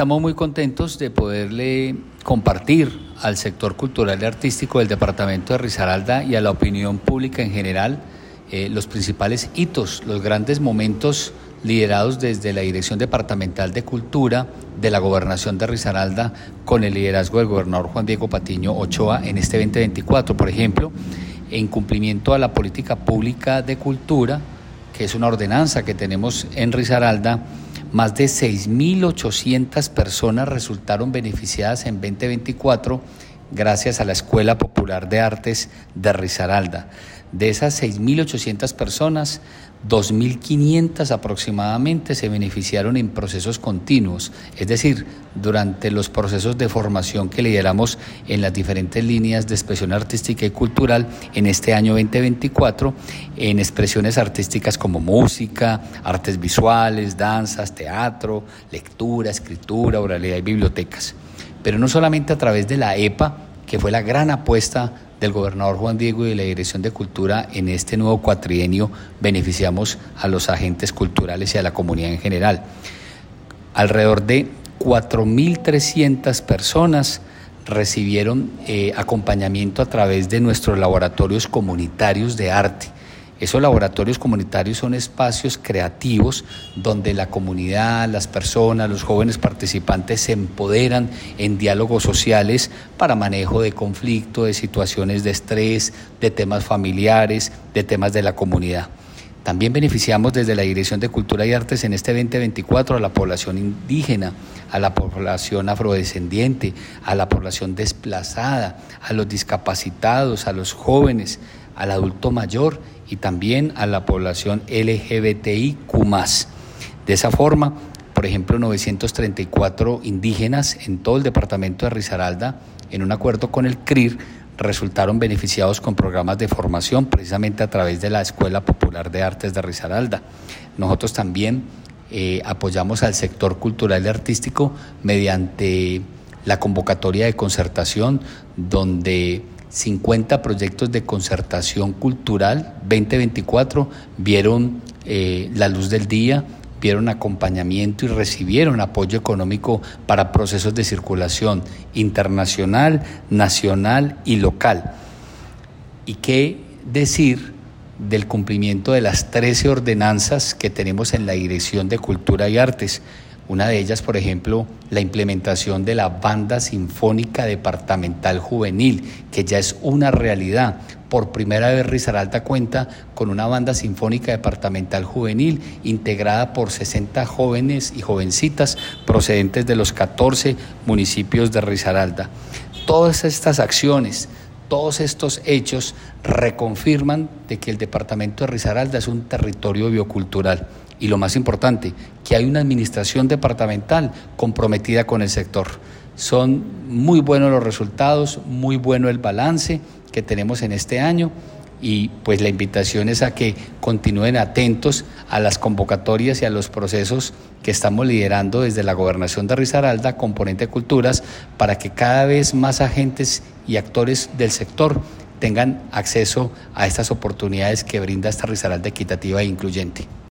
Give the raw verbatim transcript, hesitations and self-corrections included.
Estamos muy contentos de poderle compartir al sector cultural y artístico del departamento de Risaralda y a la opinión pública en general eh, los principales hitos, los grandes momentos liderados desde la Dirección Departamental de Cultura de la Gobernación de Risaralda con el liderazgo del gobernador Juan Diego Patiño Ochoa en este veinte veinticuatro. Por ejemplo, en cumplimiento a la política pública de cultura, que es una ordenanza que tenemos en Risaralda, más de seis mil ochocientas personas resultaron beneficiadas en veinte veinticuatro gracias a la Escuela Popular de Artes de Risaralda. De esas seis mil ochocientas personas, dos mil quinientas aproximadamente se beneficiaron en procesos continuos, es decir, durante los procesos de formación que lideramos en las diferentes líneas de expresión artística y cultural en este año veinte veinticuatro, en expresiones artísticas como música, artes visuales, danzas, teatro, lectura, escritura, oralidad y bibliotecas. Pero no solamente a través de la E P A, que fue la gran apuesta del gobernador Juan Diego y de la Dirección de Cultura en este nuevo cuatrienio, beneficiamos a los agentes culturales y a la comunidad en general. Alrededor de cuatro mil trescientas personas recibieron eh, acompañamiento a través de nuestros laboratorios comunitarios de arte. Esos laboratorios comunitarios son espacios creativos donde la comunidad, las personas, los jóvenes participantes se empoderan en diálogos sociales para manejo de conflicto, de situaciones de estrés, de temas familiares, de temas de la comunidad. También beneficiamos desde la Dirección de Cultura y Artes en este veinte veinticuatro a la población indígena, a la población afrodescendiente, a la población desplazada, a los discapacitados, a los jóvenes, al adulto mayor y también a la población L G B T I Q más. De esa forma, por ejemplo, novecientos treinta y cuatro indígenas en todo el departamento de Risaralda, en un acuerdo con el C R I R, resultaron beneficiados con programas de formación precisamente a través de la Escuela Popular de Artes de Risaralda. Nosotros también eh, apoyamos al sector cultural y artístico mediante la convocatoria de concertación, donde cincuenta proyectos de concertación cultural veinte veinticuatro vieron eh, la luz del día, vieron acompañamiento y recibieron apoyo económico para procesos de circulación internacional, nacional y local. ¿Y qué decir del cumplimiento de las trece ordenanzas que tenemos en la Dirección de Cultura y Artes? Una de ellas, por ejemplo, la implementación de la Banda Sinfónica Departamental Juvenil, que ya es una realidad. Por primera vez Risaralda cuenta con una banda sinfónica departamental juvenil integrada por sesenta jóvenes y jovencitas procedentes de los catorce municipios de Risaralda. Todas estas acciones, todos estos hechos reconfirman de que el departamento de Risaralda es un territorio biocultural. Y lo más importante, que hay una administración departamental comprometida con el sector. Son muy buenos los resultados, muy bueno el balance que tenemos en este año y pues la invitación es a que continúen atentos a las convocatorias y a los procesos que estamos liderando desde la Gobernación de Risaralda, Componente Culturas, para que cada vez más agentes y actores del sector tengan acceso a estas oportunidades que brinda esta Risaralda equitativa e incluyente.